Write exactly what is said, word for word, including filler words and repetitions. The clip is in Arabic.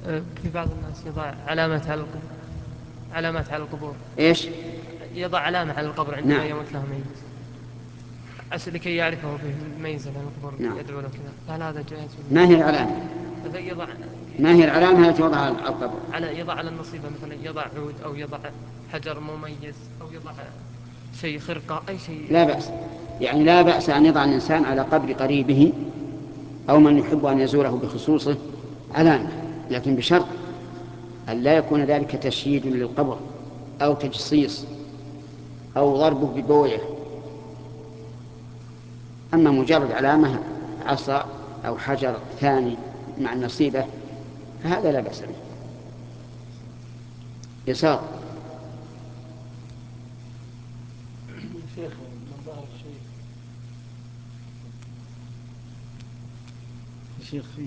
في بعض الناس يضع علامات على القبور، علامات على القبور. إيش؟ يضع علامة على القبر عندما نعم. يموت له ميت عشان لكي يعرفه به ميزة عن القبر، نعم. يدعو له كذا. فهل هذا جائز؟ ما هي العلامة؟ مثلا يضع ما هي العلامة التي وضعها على القبر؟ على يضع على النصيبة، مثلا يضع عود أو يضع حجر مميز أو يضع شيء، خرقة، أي شيء. لا بأس، يعني لا بأس أن يضع الإنسان على قبر قريبه أو من يحب أن يزوره بخصوصه علامة، لكن بشرط أن لا يكون ذلك تشييد للقبر أو تجصيص أو ضربه ببويه. أما مجرد علامة عصا أو حجر ثاني مع النصيبة فهذا لا بأس به. يسار. شيخ من ظهر الشيخ، شيخ